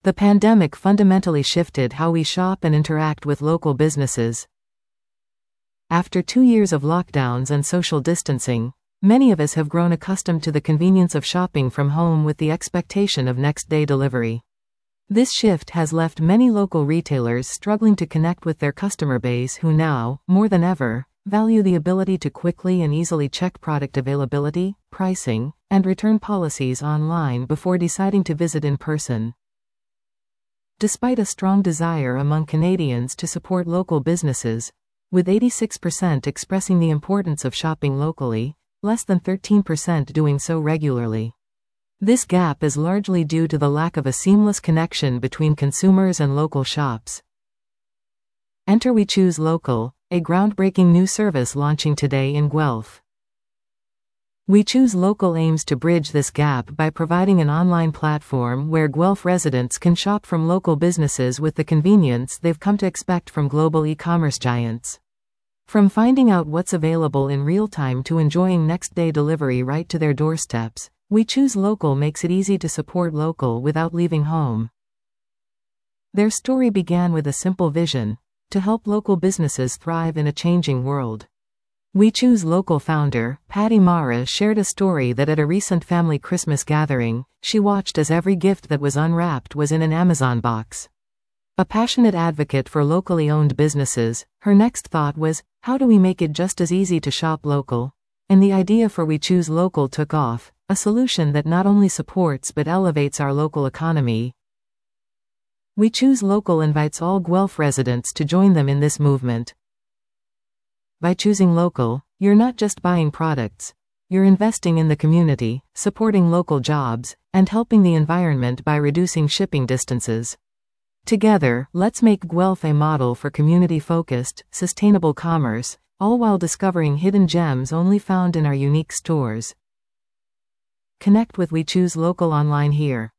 The pandemic fundamentally shifted how we shop and interact with local businesses. After 2 years of lockdowns and social distancing, many of us have grown accustomed to the convenience of shopping from home with the expectation of next-day delivery. This shift has left many local retailers struggling to connect with their customer base who now, more than ever, value the ability to quickly and easily check product availability, pricing, and return policies online before deciding to visit in person. Despite a strong desire among Canadians to support local businesses, with 86% expressing the importance of shopping locally, less than 13% doing so regularly. This gap is largely due to the lack of a seamless connection between consumers and local shops. Enter We Choose Local, a groundbreaking new service launching today in Guelph. We Choose Local aims to bridge this gap by providing an online platform where Guelph residents can shop from local businesses with the convenience they've come to expect from global e-commerce giants. From finding out what's available in real time to enjoying next-day delivery right to their doorsteps, We Choose Local makes it easy to support local without leaving home. Their story began with a simple vision: to help local businesses thrive in a changing world. We Choose Local founder, Patty Mara, shared a story that at a recent family Christmas gathering, she watched as every gift that was unwrapped was in an Amazon box. A passionate advocate for locally owned businesses, her next thought was, how do we make it just as easy to shop local? And the idea for We Choose Local took off, a solution that not only supports but elevates our local economy. We Choose Local invites all Guelph residents to join them in this movement. By choosing local, you're not just buying products, you're investing in the community, supporting local jobs, and helping the environment by reducing shipping distances. Together, let's make Guelph a model for community-focused, sustainable commerce, all while discovering hidden gems only found in our unique stores. Connect with We Choose Local online here.